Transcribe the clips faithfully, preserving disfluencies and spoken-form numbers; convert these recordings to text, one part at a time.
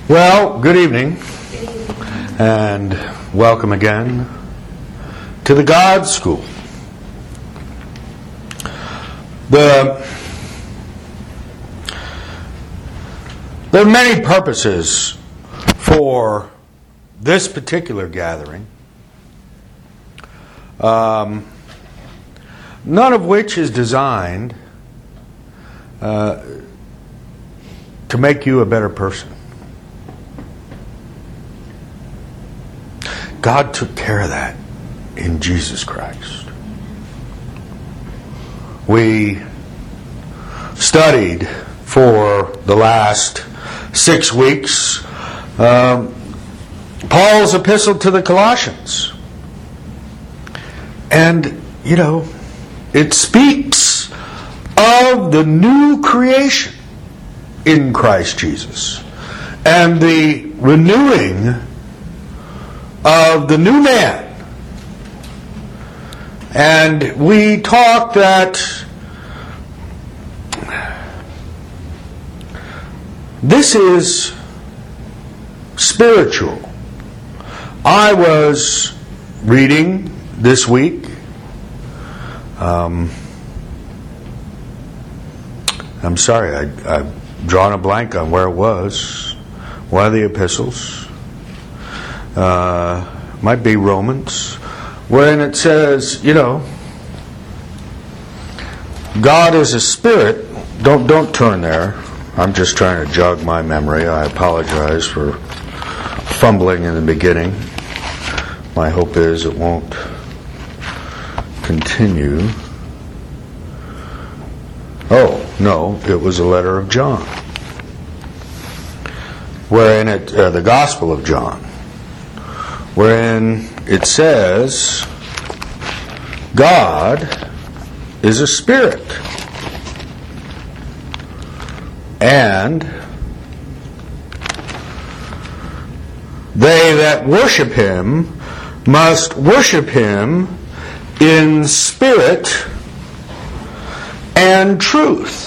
Well, good evening, and welcome again to the God School. The, there are many purposes for this particular gathering, um, none of which is designed uh, to make you a better person. God took care of that in Jesus Christ. We studied for the last six weeks um, Paul's epistle to the Colossians. And, you know, it speaks of the new creation in Christ Jesus and the renewing of the new man. And we talked that this is spiritual. I was reading this week um, I'm sorry, I, I've drawn a blank on where it was. One of the epistles. Uh, might be Romans, wherein it says, you know, God is a spirit. Don't don't turn there. I'm just trying to jog my memory. I apologize for fumbling in the beginning. My hope is it won't continue. Oh, no, it was a letter of John. Wherein it, uh, the Gospel of John, wherein it says, God is a spirit, and they that worship him must worship him in spirit and truth.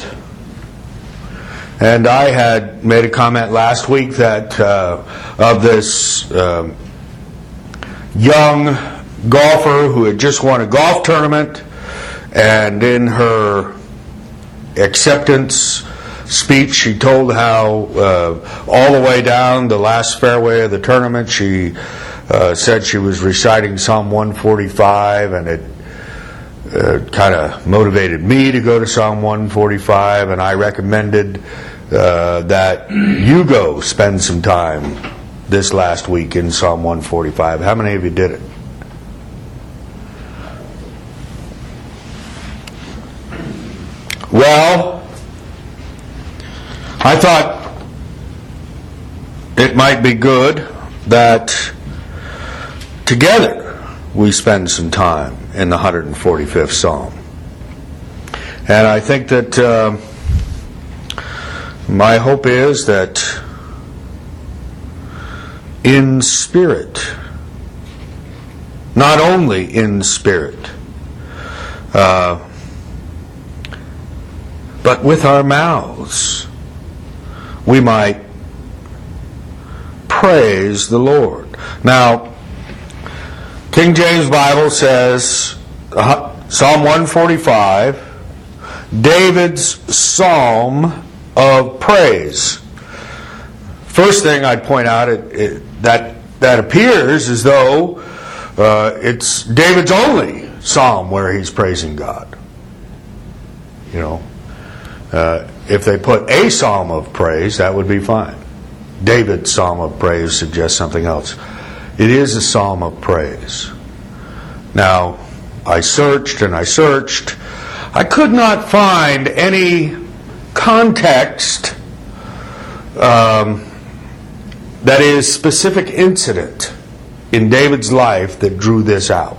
And I had made a comment last week that uh, of this um, young golfer who had just won a golf tournament, and in her acceptance speech she told how uh, all the way down the last fairway of the tournament she uh, said she was reciting Psalm one forty-five, and it uh, kind of motivated me to go to Psalm one forty-five, and I recommended uh, that you go spend some time this last week in Psalm one forty-five. How many of you did it? Well, I thought it might be good that together we spend some time in the one hundred forty-fifth Psalm. And I think that uh, my hope is that in spirit, not only in spirit, uh, but with our mouths, we might praise the Lord. Now, King James Bible says, uh, Psalm one forty-five, David's psalm of praise. First thing I'd point out, it, it, that that appears as though uh, it's David's only psalm where he's praising God. You know, uh, if they put a psalm of praise, that would be fine. David's psalm of praise suggests something else. It is a psalm of praise. Now, I searched and I searched. I could not find any context um, that is specific incident in David's life that drew this out.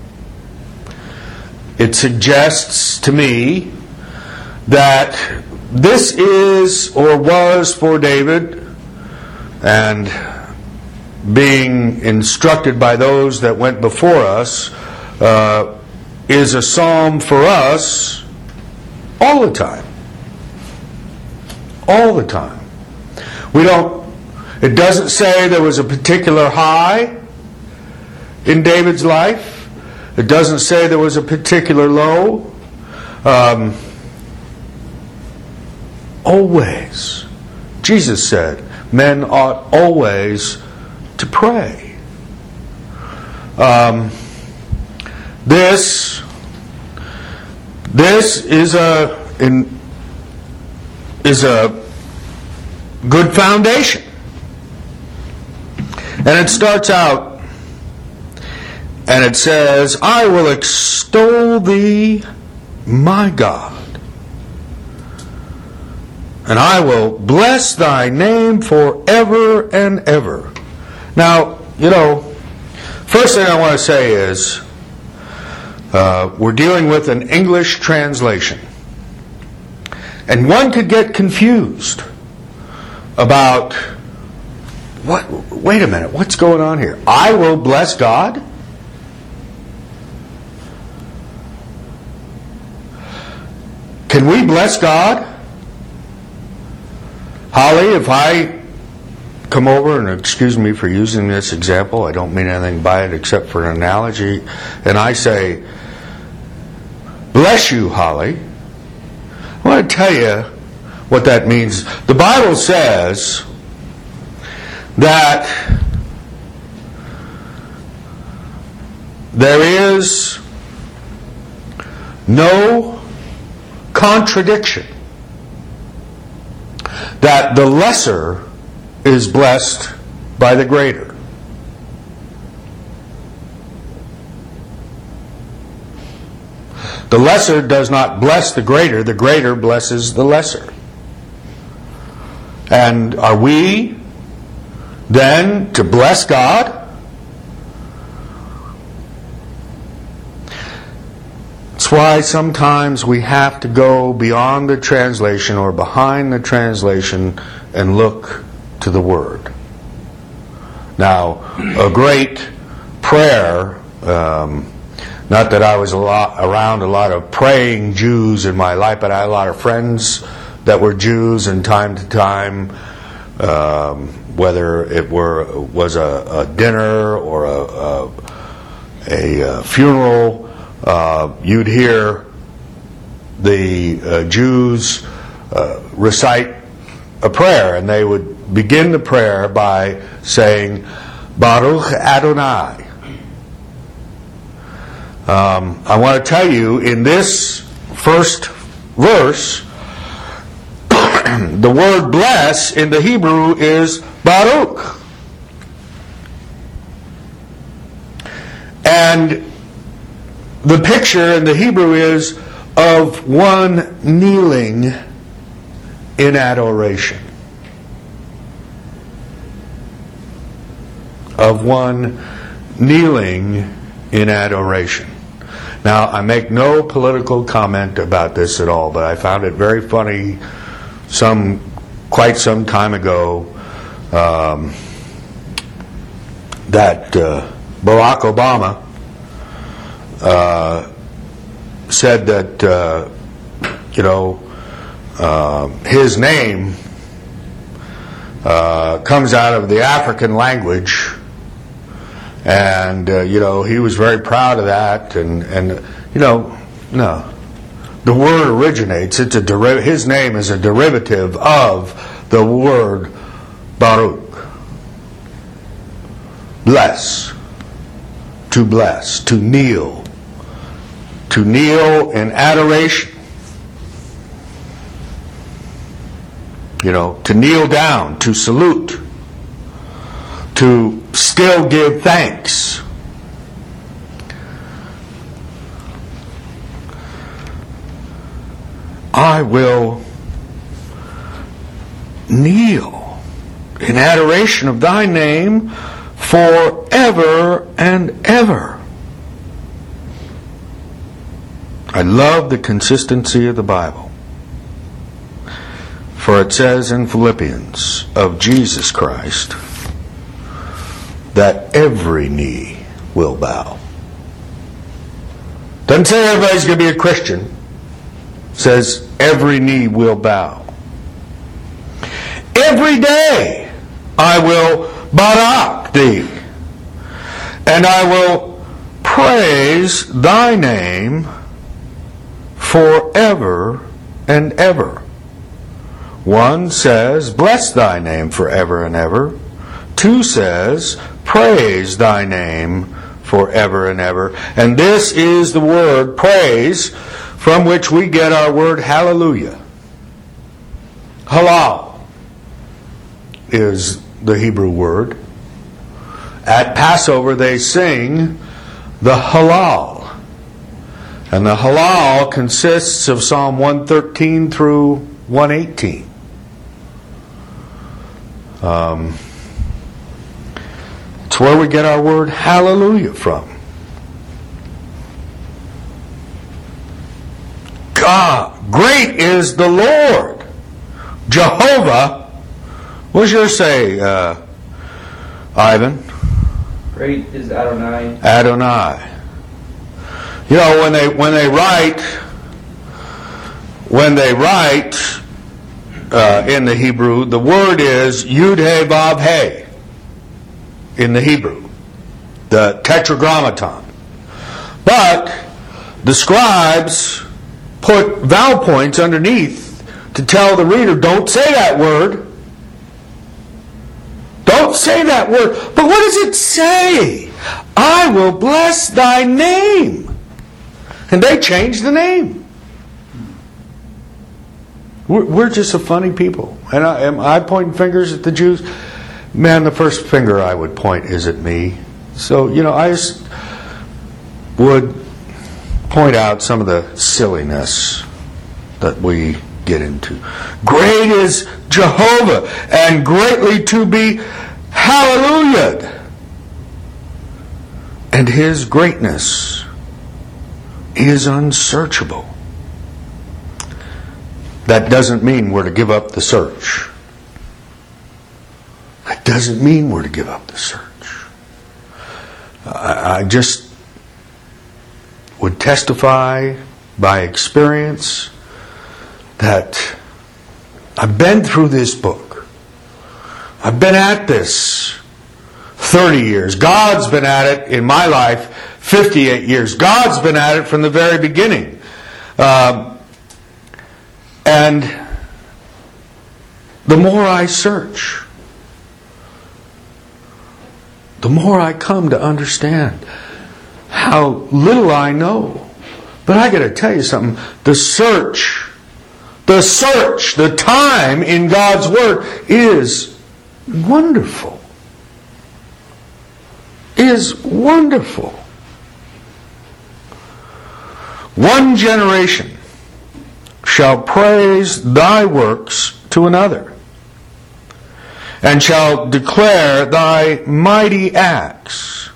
It suggests to me that this is or was for David, and being instructed by those that went before us, uh, is a psalm for us all the time. All the time. We don't, It doesn't say there was a particular high in David's life. It doesn't say there was a particular low. Um, always. Jesus said, men ought always to pray. Um, this, this is a in, is a good foundation, and it starts out, and it says, "I will extol thee, my God, and I will bless thy name forever and ever." Now, you know, first thing I want to say is, uh, we're dealing with an English translation. And one could get confused about, what? Wait a minute, what's going on here? I will bless God? Can we bless God? Holly, if I come over, and excuse me for using this example, I don't mean anything by it except for an analogy, and I say, "Bless you, Holly," I want to tell you what that means. The Bible says that there is no contradiction, that the lesser is blessed by the greater. The lesser does not bless the greater, the greater blesses the lesser. And are we then to bless God? That's why sometimes we have to go beyond the translation or behind the translation and look to the Word. Now, a great prayer, um, not that I was a lot, around a lot of praying Jews in my life, but I had a lot of friends that were Jews, and time to time, um, whether it were was a, a dinner or a, a, a, a funeral, uh, you'd hear the uh, Jews uh, recite a prayer, and they would begin the prayer by saying, "Baruch Adonai." Um, I want to tell you, in this first verse, the word bless in the Hebrew is Baruch. And the picture in the Hebrew is of one kneeling in adoration. Of one kneeling in adoration. Now, I make no political comment about this at all, but I found it very funny some quite some time ago um, that uh, Barack Obama uh, said that uh, you know uh, his name uh, comes out of the African language. And, uh, you know, he was very proud of that. And, and you know, no. The word originates. It's a deri- his name is a derivative of the word Baruch. Bless. To bless. To kneel. To kneel in adoration. You know, to kneel down. To salute. To still give thanks. I will kneel in adoration of thy name forever and ever. I love the consistency of the Bible. For it says in Philippians of Jesus Christ that every knee will bow. Doesn't say everybody's going to be a Christian. It says every knee will bow. Every day I will barak thee, and I will praise thy name forever and ever. One says, bless thy name forever and ever. Two says, praise thy name forever and ever. And this is the word praise, from which we get our word hallelujah. Halal is the Hebrew word. At Passover they sing the Halal. And the Halal consists of Psalm one thirteen through one eighteen. Um, it's where we get our word hallelujah from. God, great is the Lord, Jehovah. What's yours say, uh, Ivan? Great is Adonai. Adonai. You know, when they when they write when they write uh, in the Hebrew, the word is Yud He Vav He in the Hebrew, the Tetragrammaton. But the scribes put vowel points underneath to tell the reader, don't say that word. Don't say that word. But what does it say? I will bless thy name. And they changed the name. We're, we're just a funny people. And I, am I pointing fingers at the Jews? Man, the first finger I would point is at me. So, you know, I just would point out some of the silliness that we get into. Great is Jehovah, and greatly to be hallelujah. And His greatness is unsearchable. That doesn't mean we're to give up the search. That doesn't mean we're to give up the search. I, I just would testify by experience that I've been through this book. I've been at this thirty years. God's been at it in my life fifty-eight years. God's been at it from the very beginning. Um, and the more I search, the more I come to understand how little I know. But I got to tell you something. The search, the search, the time in God's Word is wonderful. Is wonderful. One generation shall praise thy works to another, and shall declare thy mighty acts.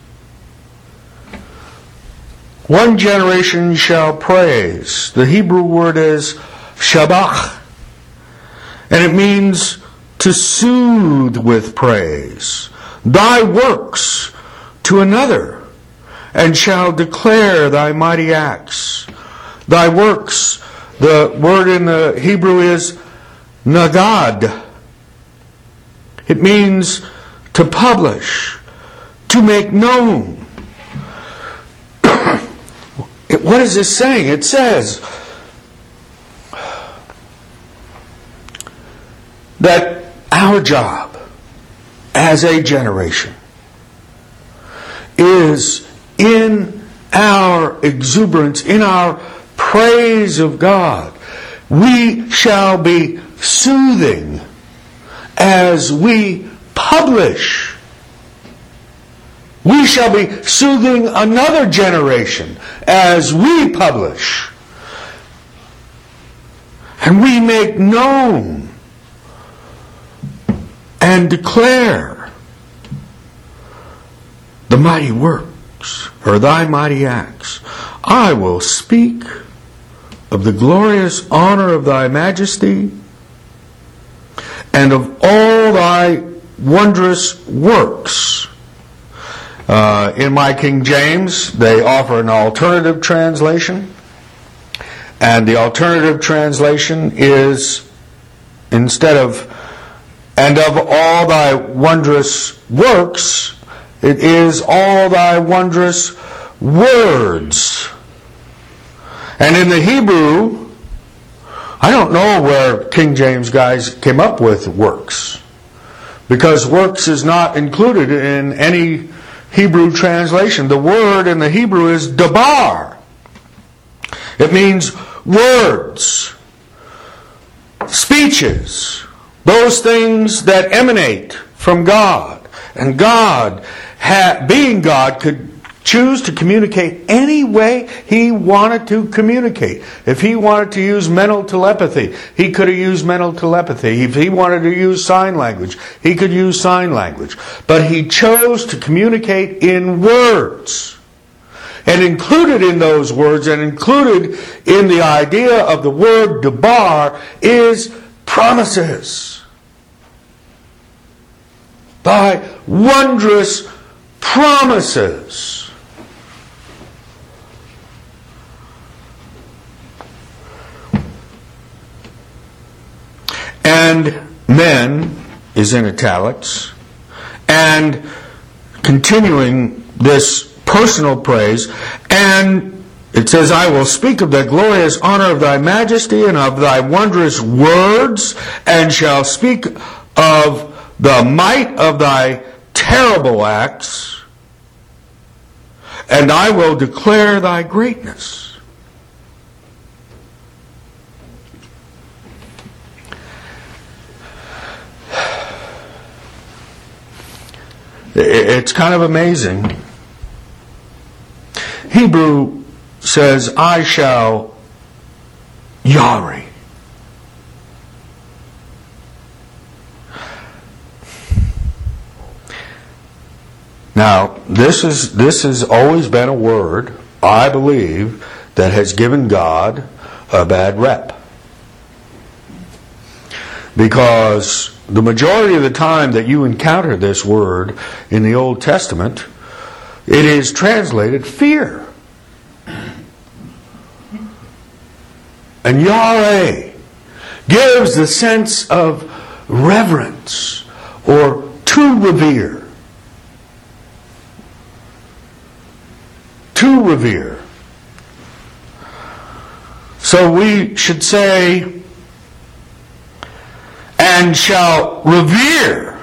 One generation shall praise. The Hebrew word is shabach, and it means to soothe with praise. Thy works to another, and shall declare thy mighty acts. Thy works, the word in the Hebrew is nagad. It means to publish, to make known. What is this saying? It says that our job as a generation is in our exuberance, in our praise of God. We shall be soothing as we publish. We shall be soothing another generation as we publish. And we make known and declare the mighty works, or thy mighty acts. I will speak of the glorious honor of thy majesty, and of all thy wondrous works. Uh, in my King James, they offer an alternative translation. And the alternative translation is, instead of And of all thy wondrous works, it is all thy wondrous words. And in the Hebrew, I don't know where King James guys came up with works, because works is not included in any Hebrew translation. The word in the Hebrew is dabar. It means words, speeches, those things that emanate from God. And God, being God, could choose to communicate any way He wanted to communicate. If He wanted to use mental telepathy, He could have used mental telepathy. If He wanted to use sign language, He could use sign language. But He chose to communicate in words. And included in those words, and included in the idea of the word dabar, is promises. Thy wondrous promises. And men is in italics. And continuing this personal praise, and it says, I will speak of the glorious honor of thy majesty and of thy wondrous words, and shall speak of the might of thy terrible acts, and I will declare thy greatness. It's kind of amazing. Hebrew says, I shall yari. Now, this is this has always been a word, I believe, that has given God a bad rep. Because the majority of the time that you encounter this word in the Old Testament, it is translated fear. And Yahweh gives the sense of reverence or to revere. To revere. So we should say, and shall revere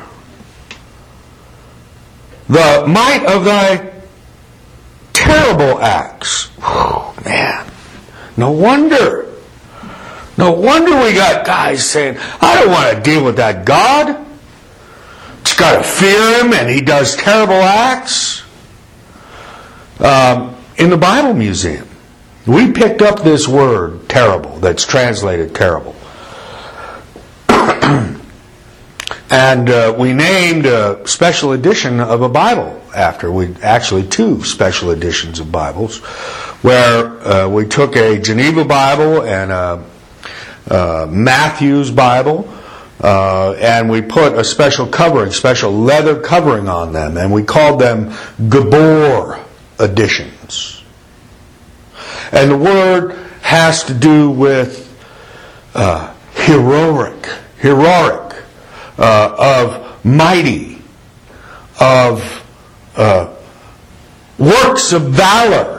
the might of thy terrible acts. Oh, man. No wonder. No wonder we got guys saying, I don't want to deal with that God. Just got to fear Him and He does terrible acts. Um, in the Bible Museum, we picked up this word, terrible, that's translated terrible. And uh, we named a special edition of a Bible after. We actually two special editions of Bibles, where uh, we took a Geneva Bible and a, a Matthew's Bible, uh, and we put a special covering, special leather covering on them, and we called them Gabor editions. And the word has to do with uh, heroic, heroic. Uh, of mighty, of uh, works of valor.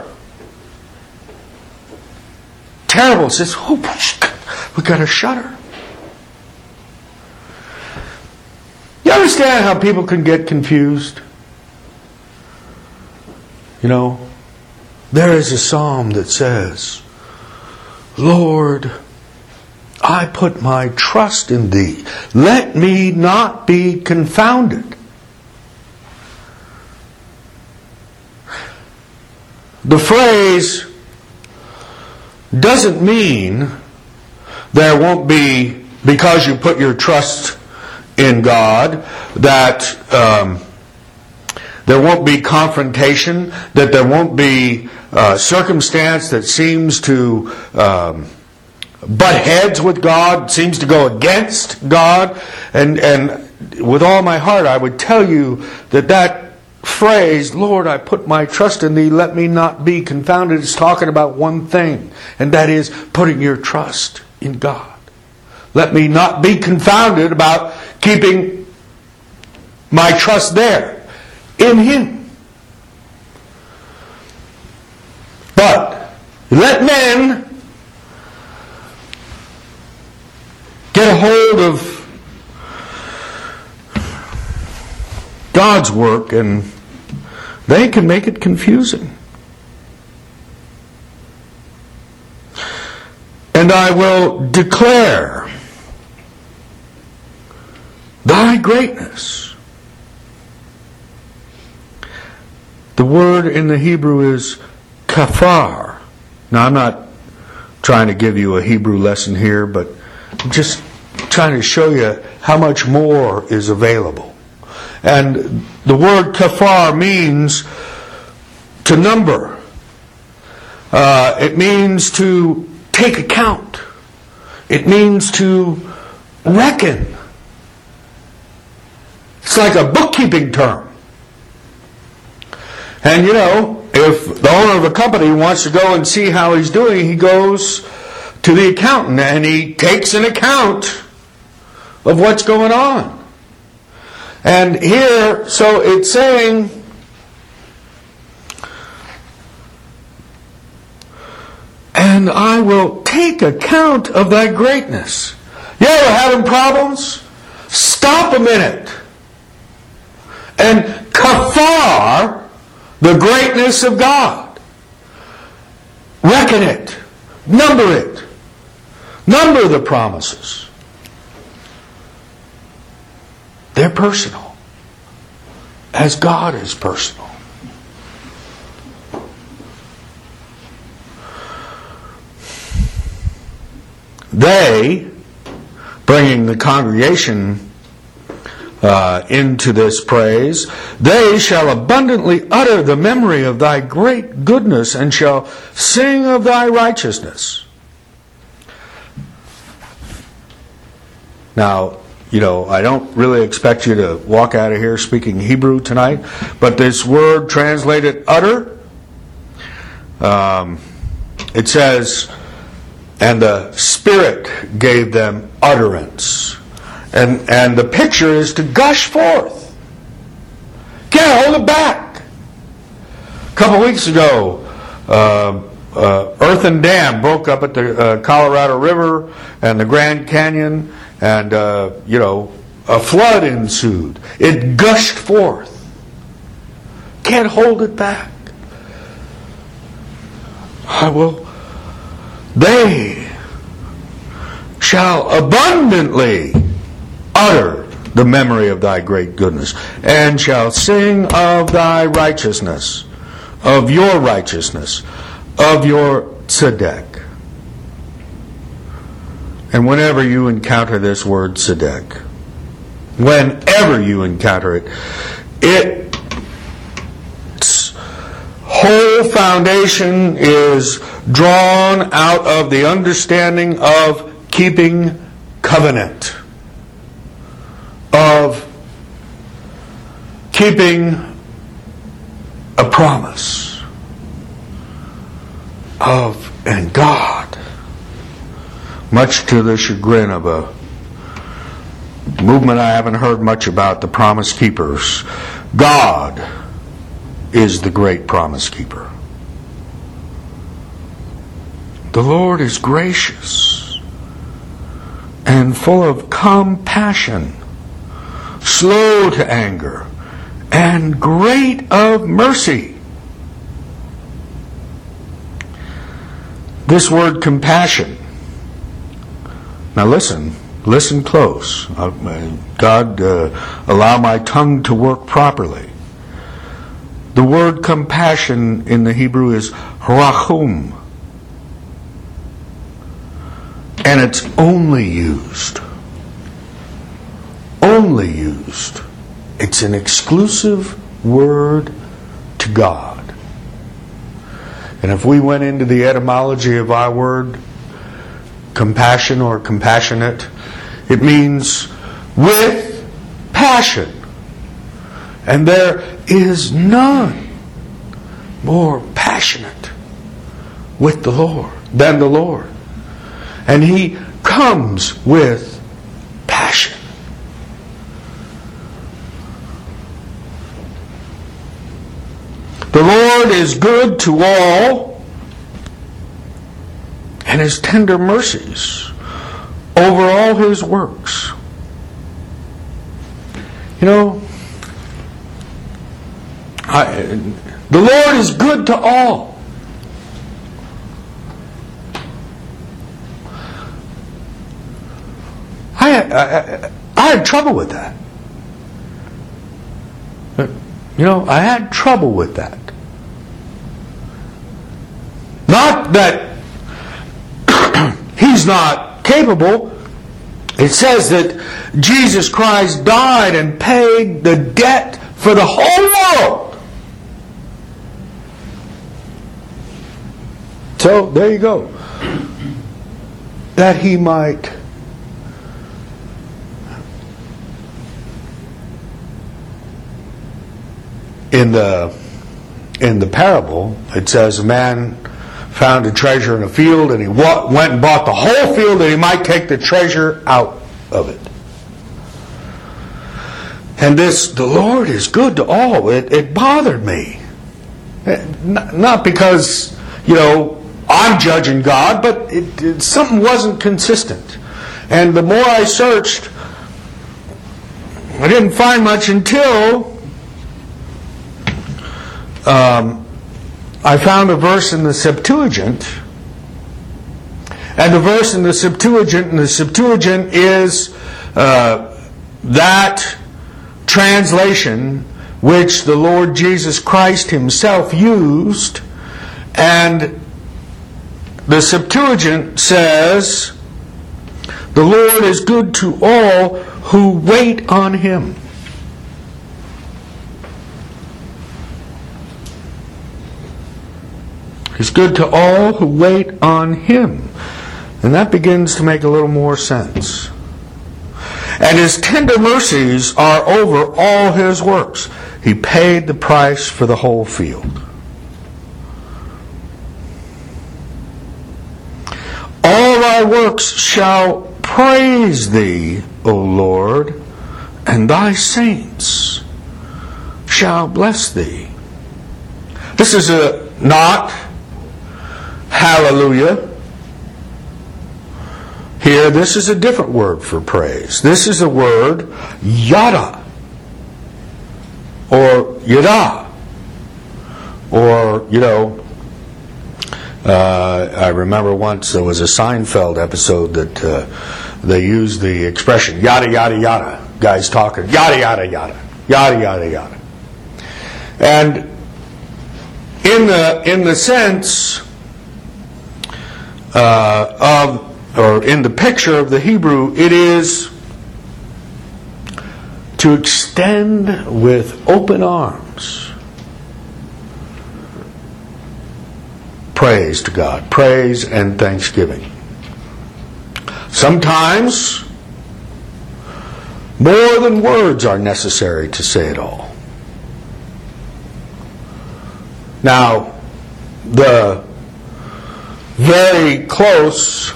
Terrible. It says, oh, we got a shudder. You understand how people can get confused? You know, there is a psalm that says, Lord, I put my trust in Thee. Let me not be confounded. The phrase doesn't mean there won't be, because you put your trust in God, that um, there won't be confrontation, that there won't be uh, circumstance that seems to Um, butt heads with God, seems to go against God. And and with all my heart, I would tell you that that phrase, Lord, I put my trust in Thee, let me not be confounded, is talking about one thing, and that is putting your trust in God. Let me not be confounded about keeping my trust there, in Him. But let men get a hold of God's work and they can make it confusing. And I will declare Thy greatness. The word in the Hebrew is kafar. Now, I'm not trying to give you a Hebrew lesson here, but I'm just trying to show you how much more is available. And the word kafar means to number. Uh, it means to take account. It means to reckon. It's like a bookkeeping term. And you know, if the owner of a company wants to go and see how he's doing, he goes to the accountant and he takes an account of what's going on. And here, so it's saying, and I will take account of thy greatness. You ever having problems? Stop a minute and kafar the greatness of God. Reckon it. Number it. Number the promises. They're personal, as God is personal. They, bringing the congregation uh, into this praise, they shall abundantly utter the memory of thy great goodness and shall sing of thy righteousness. Now, you know, I don't really expect you to walk out of here speaking Hebrew tonight, but this word translated utter, um, it says, and the Spirit gave them utterance. And, and the picture is to gush forth. Can't hold it back. A couple weeks ago, uh, uh, Earthen Dam broke up at the uh, Colorado River and the Grand Canyon. And, uh, you know, a flood ensued. It gushed forth. Can't hold it back. I will. They shall abundantly utter the memory of thy great goodness, and shall sing of thy righteousness, of your righteousness, of your tzedek. And whenever you encounter this word tzedek, whenever you encounter it, its whole foundation is drawn out of the understanding of keeping covenant, of keeping a promise, of, and God, much to the chagrin of a movement I haven't heard much about, the Promise Keepers. God is the great Promise Keeper. The Lord is gracious and full of compassion, slow to anger, and great of mercy. This word compassion, now listen, listen close. God, uh, allow my tongue to work properly. The word compassion in the Hebrew is rachum. And it's only used. Only used. It's an exclusive word to God. And if we went into the etymology of our word, compassion or compassionate, it means with passion. And there is none more passionate with the Lord than the Lord. And He comes with passion. The Lord is good to all, and His tender mercies over all His works. You know, I, the Lord is good to all. I, I, I had trouble with that. You know, I had trouble with that. Not that He's not capable. It says that Jesus Christ died and paid the debt for the whole world. So, there you go. That He might in the in the parable, it says a man found a treasure in a field, and he wa- went and bought the whole field that he might take the treasure out of it. And this, the Lord is good to all. It, it bothered me. It, not because, you know, I'm judging God, but it, it, something wasn't consistent. And the more I searched, I didn't find much until um, I found a verse in the Septuagint. And the verse in the Septuagint, and the Septuagint is uh, that translation which the Lord Jesus Christ Himself used. And the Septuagint says, "The Lord is good to all who wait on Him." He's good to all who wait on Him. And that begins to make a little more sense. And His tender mercies are over all His works. He paid the price for the whole field. All Thy works shall praise Thee, O Lord, and Thy saints shall bless Thee. This is a not hallelujah. Here, this is a different word for praise. This is a word, yada, or yada, or, you know, uh, I remember once there was a Seinfeld episode that uh, they used the expression yada, yada, yada. Guys talking, yada, yada, yada, yada, yada, yada. And in the, in the sense uh, of or in the picture of the Hebrew, it is to extend with open arms praise to God, praise and thanksgiving. Sometimes more than words are necessary to say it all. Now, the very close,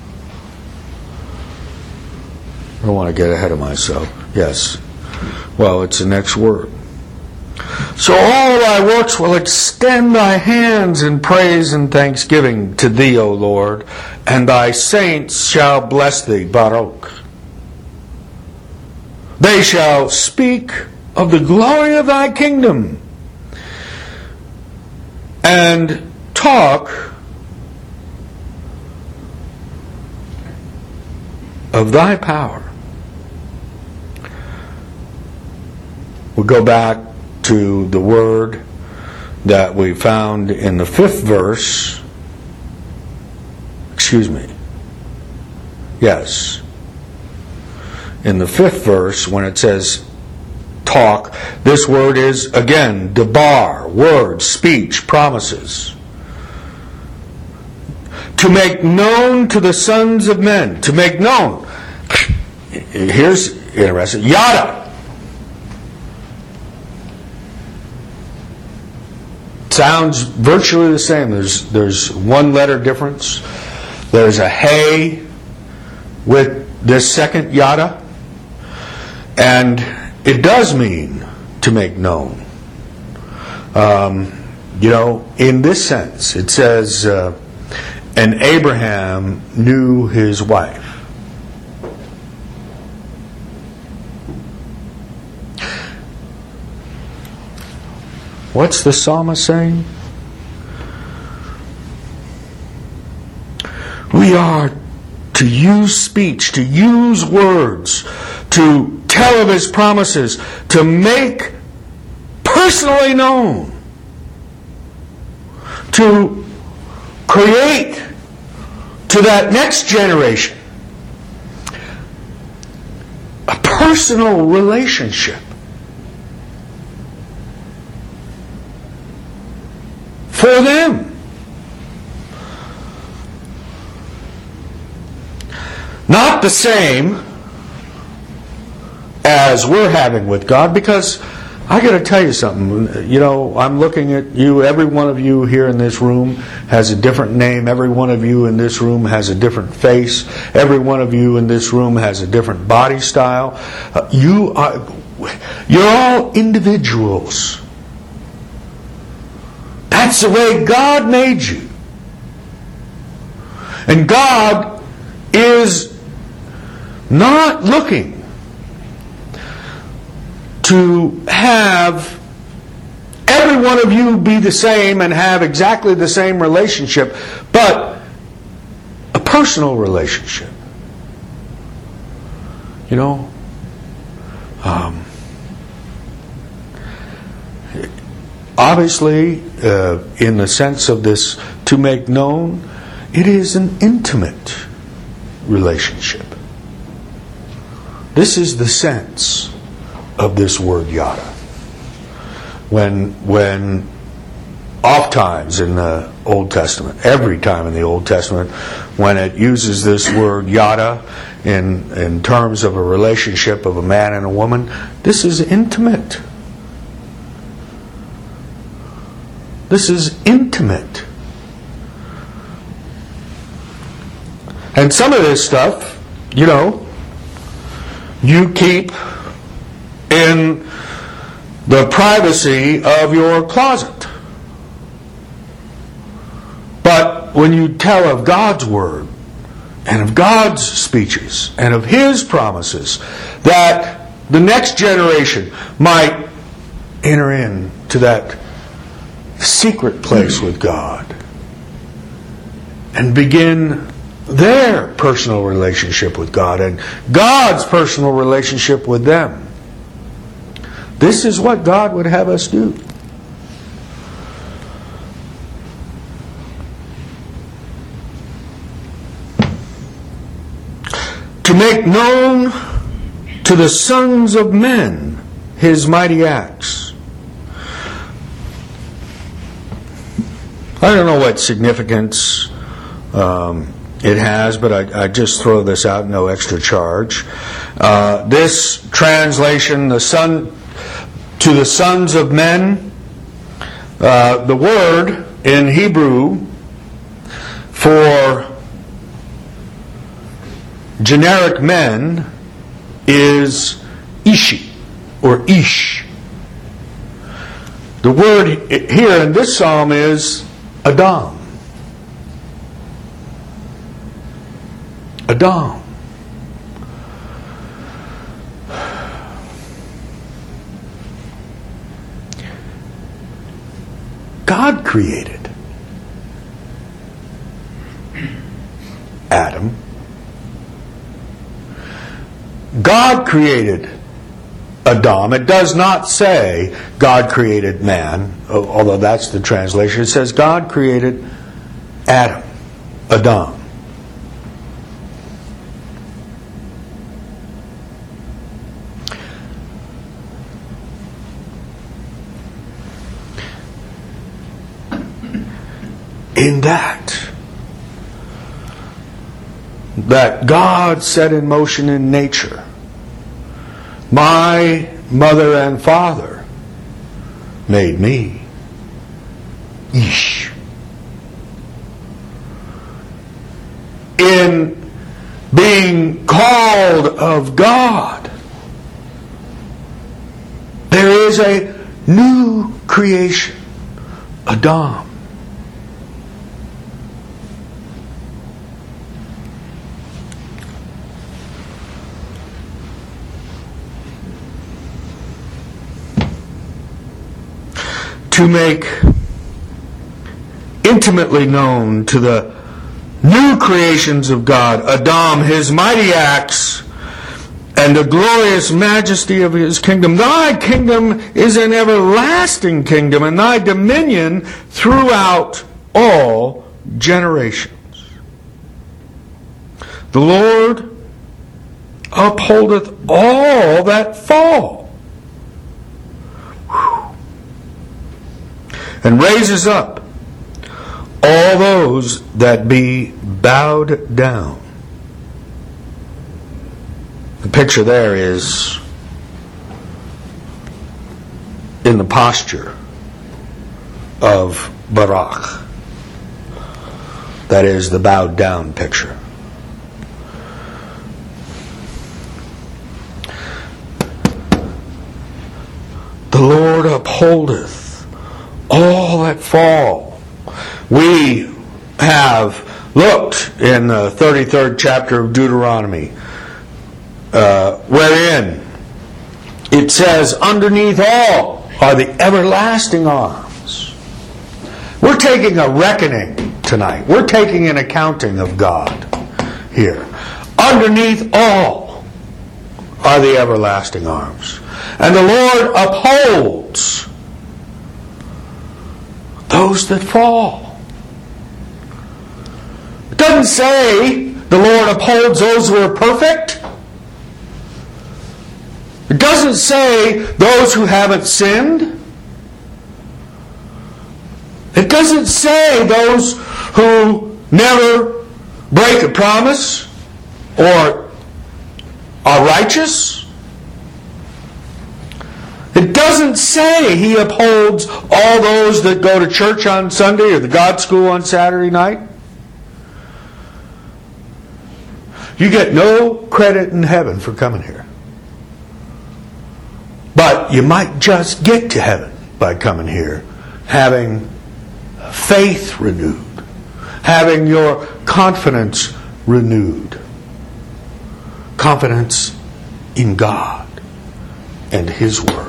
I don't want to get ahead of myself. Yes. Well, it's the next word. So all Thy works will extend Thy hands in praise and thanksgiving to Thee, O Lord, and Thy saints shall bless Thee, Baruch. They shall speak of the glory of Thy kingdom and talk of Thy power. We'll go back to the word that we found in the fifth verse. Excuse me. Yes. In the fifth verse, when it says talk, this word is, again, debar, words, speech, promises. To make known to the sons of men. To make known. Here's interesting. Yada. Sounds virtually the same. There's there's one letter difference. There's a hey with this second yada, and it does mean to make known. Um, you know, in this sense, it says, uh, and Abraham knew his wife. What's the psalmist saying? We are to use speech, to use words, to tell of His promises, to make personally known, to create to that next generation a personal relationship for them. Not the same as we're having with God, because I got to tell you something. You know, I'm looking at you. Every one of you here in this room has a different name. Every one of you in this room has a different face. Every one of you in this room has a different body style. Uh, you are, you're all individuals. That's the way God made you. And God is not looking to have every one of you be the same and have exactly the same relationship, but a personal relationship. You know, um, obviously, uh, in the sense of this to make known, it is an intimate relationship. This is the sense of this word yada. When, when oft times in the Old Testament, every time in the Old Testament, when it uses this word yada in, in terms of a relationship of a man and a woman, this is intimate. This is intimate. And some of this stuff, you know, you keep in the privacy of your closet. But when you tell of God's Word and of God's speeches and of His promises, that the next generation might enter into that secret place with God and begin their personal relationship with God and God's personal relationship with them. This is what God would have us do. To make known to the sons of men His mighty acts. I don't know what significance um, it has, but I, I just throw this out, no extra charge. Uh, this translation, the son to the sons of men, uh, the word in Hebrew for generic men is ishi or ish. The word here in this psalm is Adam. Adam. God created Adam. God created Adam. It does not say God created man, although that's the translation. It says God created Adam, Adam. In that, that God set in motion in nature, my mother and father made me. Ish. In being called of God. There is a new creation, Adam. To make intimately known to the new creations of God, Adam, His mighty acts, and the glorious majesty of His kingdom. Thy kingdom is an everlasting kingdom, and Thy dominion throughout all generations. The Lord upholdeth all that fall, and raises up all those that be bowed down. The picture there is in the posture of Barak. That is the bowed down picture. The Lord upholdeth all that fall. We have looked in the thirty-third chapter of Deuteronomy, uh, wherein it says, underneath all are the everlasting arms. We're taking a reckoning tonight. We're taking an accounting of God here. Underneath all are the everlasting arms. And the Lord upholds those that fall. It doesn't say the Lord upholds those who are perfect. It doesn't say those who haven't sinned. It doesn't say those who never break a promise or are righteous. It doesn't say He upholds all those that go to church on Sunday or the God school on Saturday night. You get no credit in heaven for coming here. But you might just get to heaven by coming here, having faith renewed, having your confidence renewed. Confidence in God and His Word.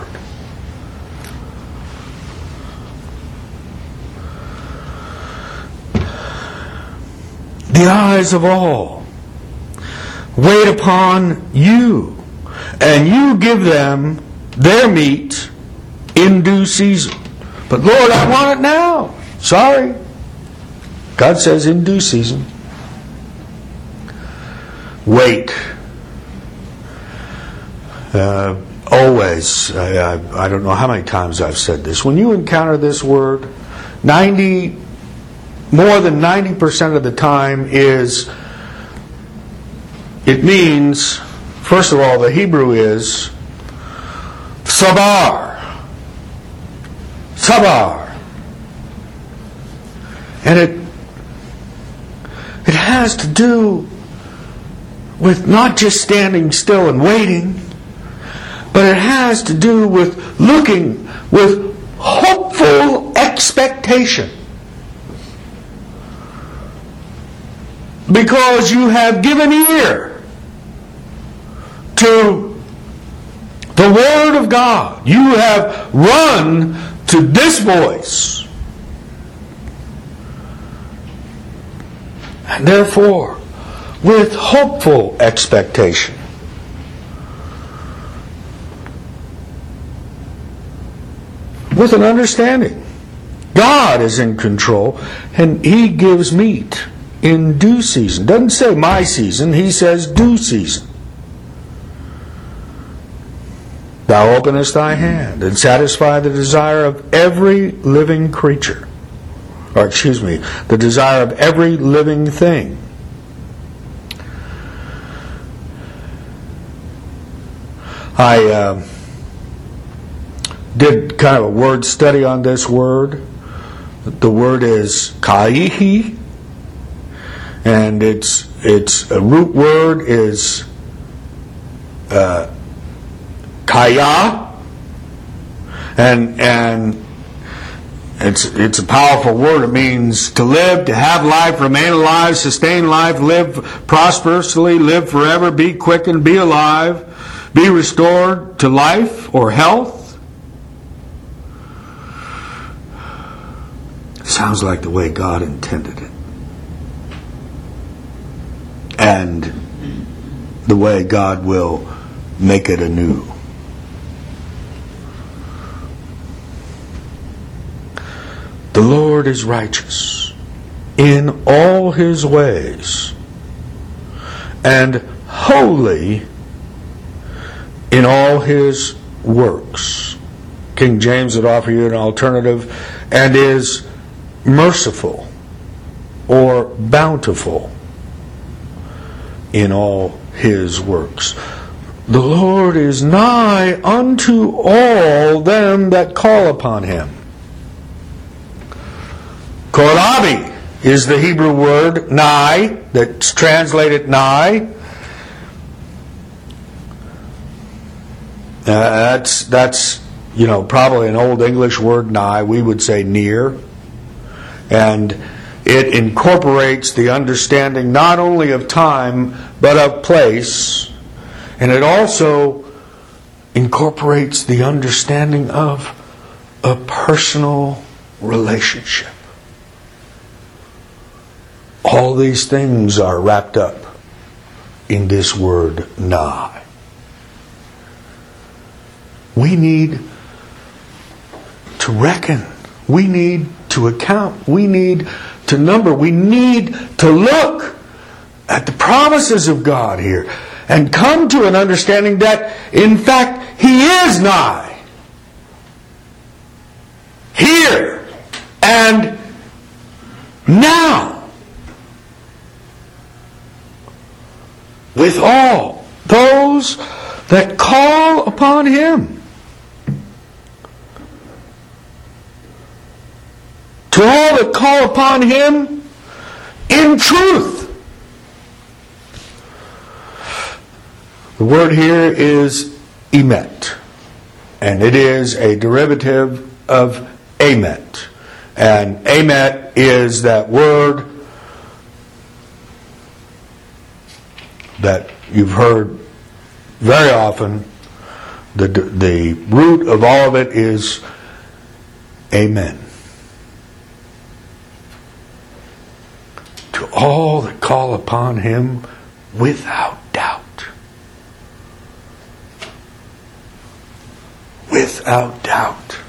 The eyes of all wait upon you, and you give them their meat in due season. But Lord, I want it now. Sorry. God says in due season. Wait. Uh, always. I, I, I don't know how many times I've said this. When you encounter this word, ninety more than ninety percent of the time is, it means, first of all, the Hebrew is sabar. Sabar. And it it has to do with not just standing still and waiting, but it has to do with looking with hopeful expectation. Because you have given ear to the Word of God. You have run to this voice. And therefore, with hopeful expectation, with an understanding, God is in control and He gives meat in due season. Doesn't say my season, He says due season. Thou openest thy hand and satisfy the desire of every living creature. Or excuse me, the desire of every living thing. I uh, did kind of a word study on this word. The word is kaihi. And it's its a root word is uh, kaya, and and it's it's a powerful word. It means to live, to have life, remain alive, sustain life, live prosperously, live forever, be quickened, be alive, be restored to life or health. Sounds like the way God intended it. And the way God will make it anew. The Lord is righteous in all His ways and holy in all His works. King James would offer you an alternative, and is merciful or bountiful in all His works. The Lord is nigh unto all them that call upon Him. Korabi is the Hebrew word nigh, that's translated nigh. Uh, that's that's you know probably an old English word, nigh. We would say near, and it incorporates the understanding not only of time but of place, and it also incorporates the understanding of a personal relationship. All these things are wrapped up in this word nigh. We need to reckon. We need to account. We need to number. We need to look at the promises of God here and come to an understanding that, in fact, He is nigh. Here and now. With all those that call upon Him. To all that call upon Him in truth. The word here is emet, and it is a derivative of emet. And emet is that word that you've heard very often. The, the root of all of it is amen. To all that call upon Him without doubt. Without doubt.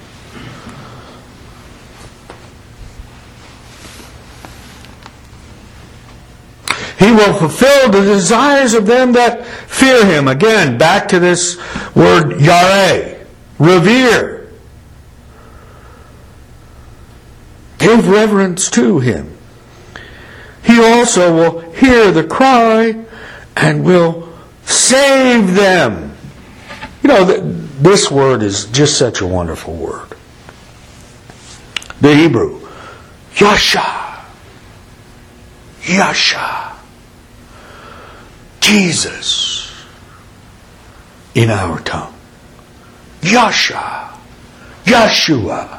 He will fulfill the desires of them that fear Him. Again, back to this word yareh, revere. Give reverence to Him. He also will hear the cry and will save them. You know, this word is just such a wonderful word. The Hebrew, Yasha. Yasha. Jesus in our tongue. Yasha. Yeshua.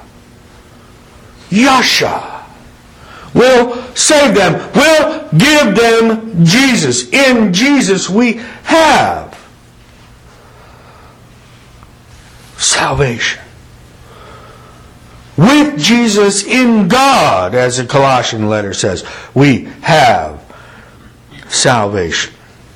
Yasha. Will save them. Will give them Jesus. In Jesus we have salvation. With Jesus in God, as the Colossian letter says, we have salvation.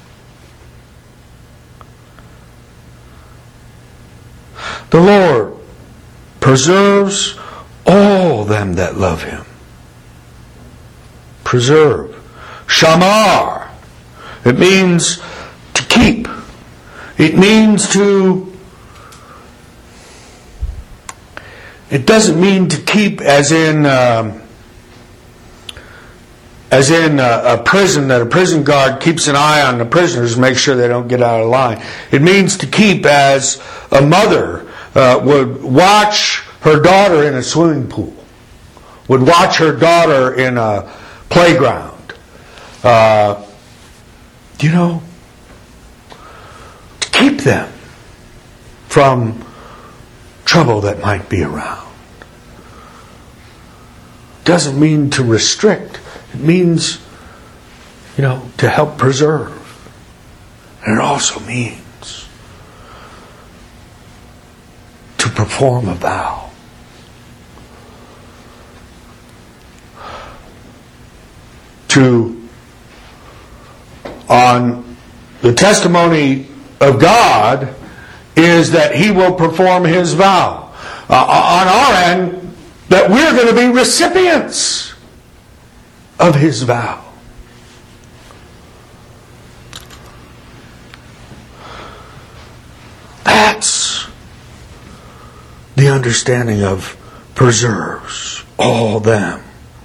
The Lord preserves all them that love Him. Preserve. Shamar. It means to keep. It means to... It doesn't mean to keep as in... Um, as in a, a prison, that a prison guard keeps an eye on the prisoners to make sure they don't get out of line. It means to keep as a mother uh, would watch her daughter in a swimming pool, would watch her daughter in a playground. Uh, you know, to keep them from trouble that might be around. Doesn't mean to restrict. It means, you know, to help preserve. And it also means to perform a vow. To, on the testimony of God, is that He will perform His vow. Uh, on our end, that we're going to be recipients of His vow. That's the understanding of preserves all them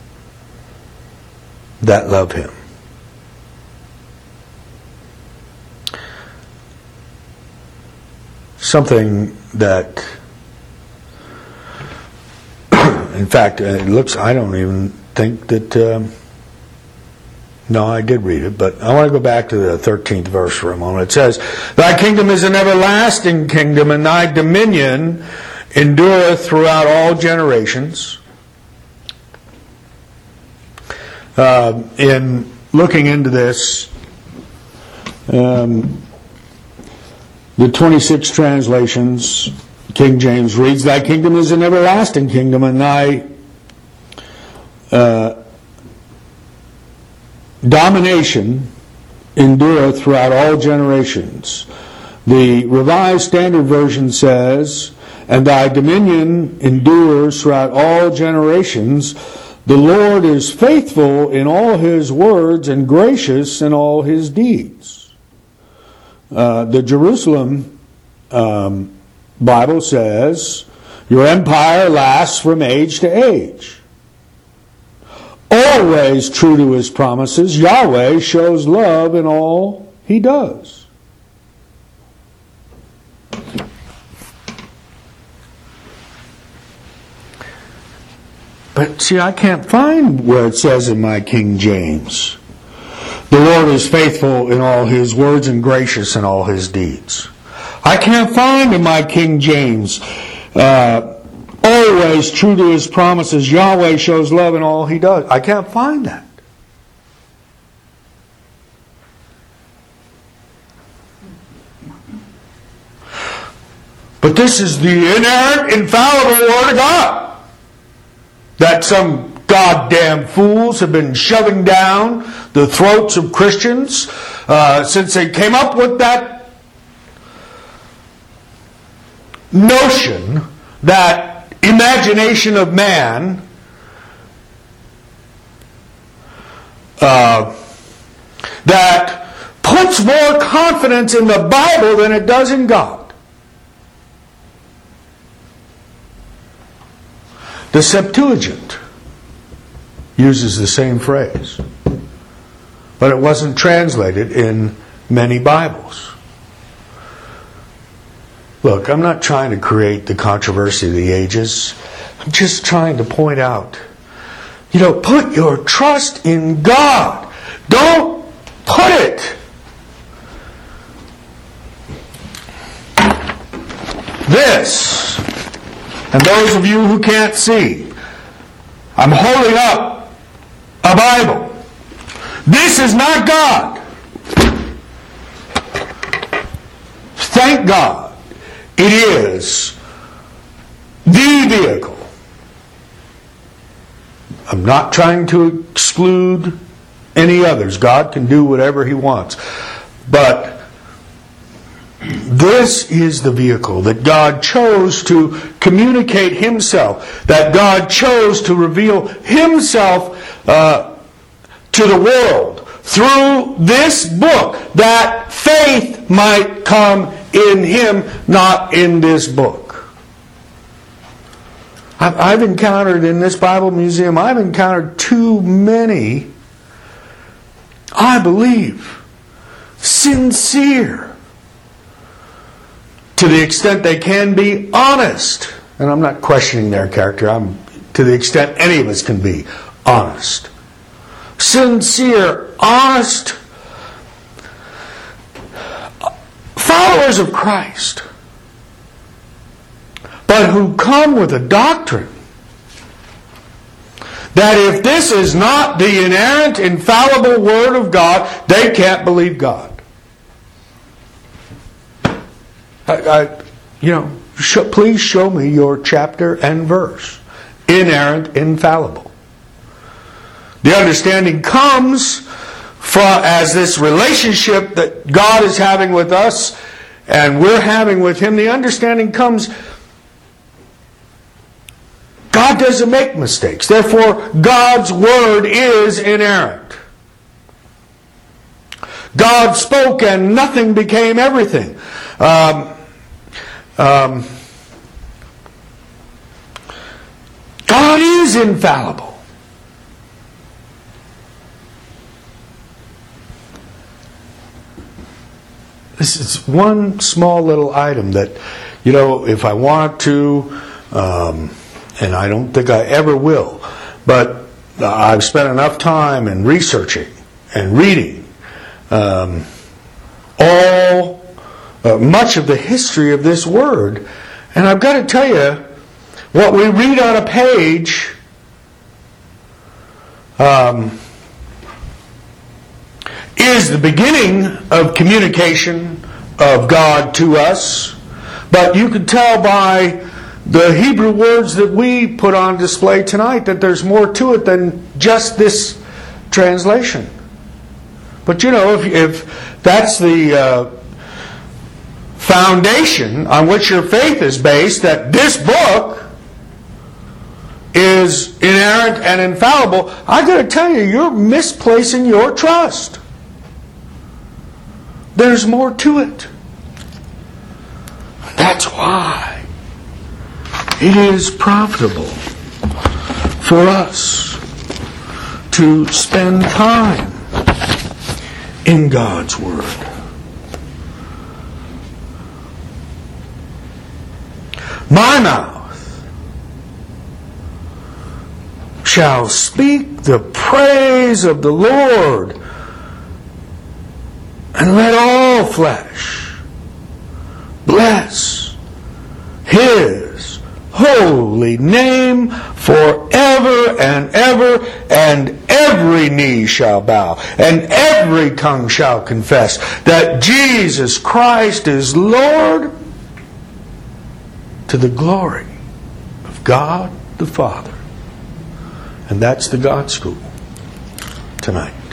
that love Him. Something that, in fact, it looks, I don't even think that, um, no, I did read it, but I want to go back to the thirteenth verse for a moment. It says, Thy kingdom is an everlasting kingdom, and Thy dominion endureth throughout all generations. Uh, in looking into this, um, the twenty-six translations, King James reads, Thy kingdom is an everlasting kingdom, and Thy uh, domination endureth throughout all generations. The Revised Standard Version says, And Thy dominion endures throughout all generations. The Lord is faithful in all His words and gracious in all His deeds. Uh, the Jerusalem um, Bible says, Your empire lasts from age to age. Always true to His promises, Yahweh shows love in all He does. But see, I can't find where it says in my King James, the Lord is faithful in all His words and gracious in all His deeds. I can't find in my King James, uh, always true to His promises, Yahweh shows love in all He does. I can't find that. But this is the inerrant, infallible Word of God that some goddamn fools have been shoving down the throats of Christians uh, since they came up with that notion, that imagination of man, uh, that puts more confidence in the Bible than it does in God. The Septuagint uses the same phrase, but it wasn't translated in many Bibles. Look, I'm not trying to create the controversy of the ages. I'm just trying to point out, you know, put your trust in God. Don't put it this. And those of you who can't see, I'm holding up a Bible. This is not God. Thank God. It is the vehicle. I'm not trying to exclude any others. God can do whatever He wants. But this is the vehicle that God chose to communicate Himself, that God chose to reveal Himself uh, to the world through this book, that faith might come in Him, not in this book. I've, I've encountered in this Bible museum, I've encountered too many, I believe, sincere, to the extent they can be honest, and I'm not questioning their character, I'm to the extent any of us can be honest, sincere, honest followers of Christ, but who come with a doctrine that if this is not the inerrant, infallible Word of God, they can't believe God. I, I, you know, sh- please show me your chapter and verse. Inerrant, infallible. The understanding comes from as this relationship that God is having with us and we're having with Him. The understanding comes, God doesn't make mistakes. Therefore, God's Word is inerrant. God spoke and nothing became everything. Um, um, God is infallible. This is one small little item that, you know, if I want to, um, and I don't think I ever will, but I've spent enough time in researching and reading um, all, uh, much of the history of this Word. And I've got to tell you, what we read on a page um, is the beginning of communication of God to us. But you can tell by the Hebrew words that we put on display tonight that there's more to it than just this translation. But you know, if, if that's the uh, foundation on which your faith is based, that this book is inerrant and infallible, I've got to tell you, you're misplacing your trust. There's more to it. That's why it is profitable for us to spend time in God's Word. My mouth shall speak the praise of the Lord, and let all flesh bless His holy name forever and ever, and every knee shall bow, and every tongue shall confess that Jesus Christ is Lord, to the glory of God the Father. And that's the God School tonight.